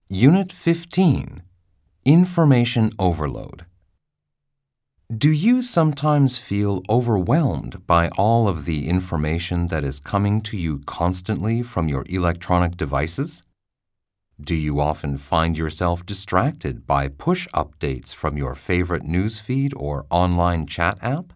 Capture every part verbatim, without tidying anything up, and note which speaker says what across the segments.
Speaker 1: Unit fifteen, Information Overload. Do you sometimes feel overwhelmed by all of the information that is coming to you constantly from your electronic devices? Do you often find yourself distracted by push updates from your favorite newsfeed or online chat app?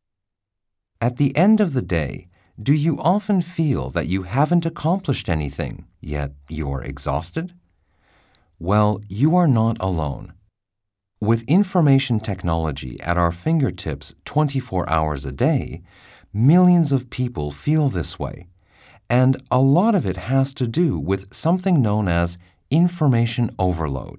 Speaker 1: At the end of the day, do you often feel that you haven't accomplished anything, yet you're exhausted? Well, you are not alone. With information technology at our fingertips twenty-four hours a day, millions of people feel this way, and a lot of it has to do with something known as information overload.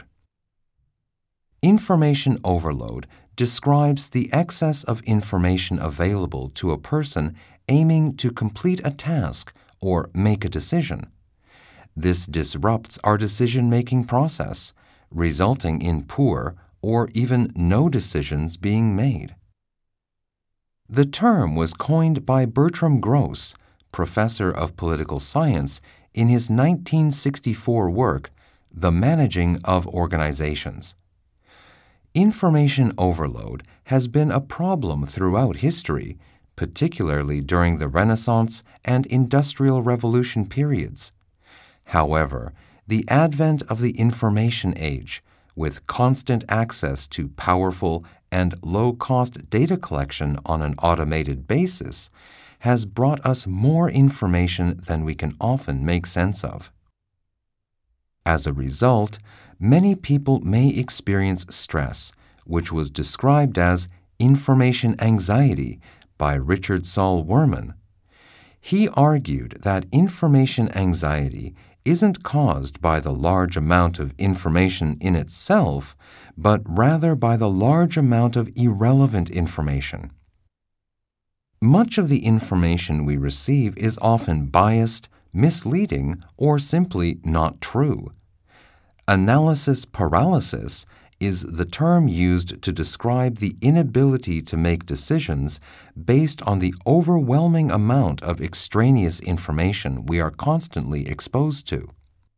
Speaker 1: Information overload describes the excess of information available to a person aiming to complete a task or make a decision. This disrupts our decision-making process, resulting in poor or even no decisions being made. The term was coined by Bertram Gross, professor of political science, in his nineteen sixty-four work, The Managing of Organizations. Information overload has been a problem throughout history, particularly during the Renaissance and Industrial Revolution periods. However, the advent of the information age, with constant access to powerful and low-cost data collection on an automated basis, has brought us more information than we can often make sense of. As a result, many people may experience stress, which was described as information anxiety by Richard Saul Wurman. He argued that information anxiety isn't caused by the large amount of information in itself, but rather by the large amount of irrelevant information. Much of the information we receive is often biased, misleading, or simply not true. Analysis paralysis is the term used to describe the inability to make decisions based on the overwhelming amount of extraneous information we are constantly exposed to.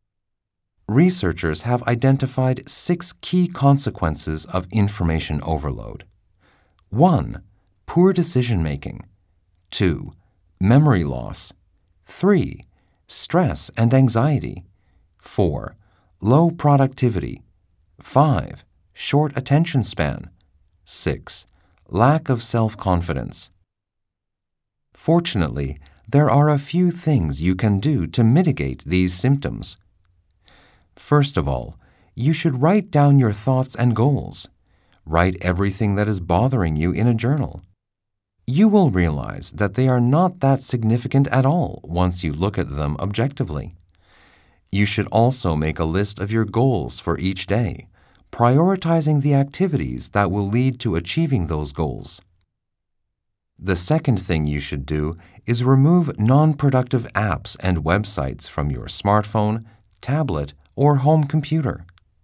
Speaker 1: Researchers have identified six key consequences of information overload. one. Poor decision-making. two. Memory loss. three. Stress and anxiety. four. Low productivity. five. Short attention span. six. Lack of self-confidence. Fortunately, there are a few things you can do to mitigate these symptoms. First of all, you should write down your thoughts and goals. Write everything that is bothering you in a journal. You will realize that they are not that significant at all once you look at them objectively. You should also make a list of your goals for each day, prioritizing the activities that will lead to achieving those goals. The second thing you should do is remove non-productive apps and websites from your smartphone, tablet, or home computer.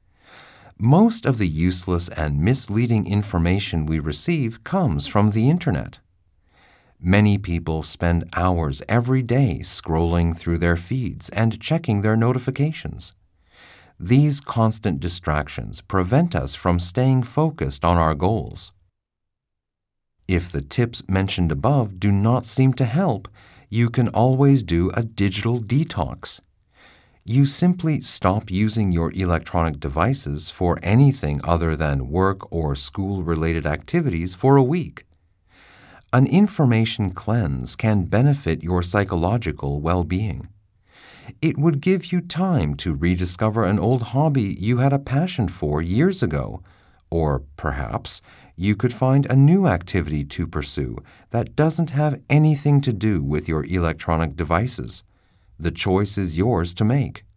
Speaker 1: Most of the useless and misleading information we receive comes from the Internet. Many people spend hours every day scrolling through their feeds and checking their notifications. These constant distractions prevent us from staying focused on our goals. If the tips mentioned above do not seem to help, you can always do a digital detox. You simply stop using your electronic devices for anything other than work or school-related activities for a week. An information cleanse can benefit your psychological well-being. It would give you time to rediscover an old hobby you had a passion for years ago, or perhaps you could find a new activity to pursue that doesn't have anything to do with your electronic devices. The choice is yours to make.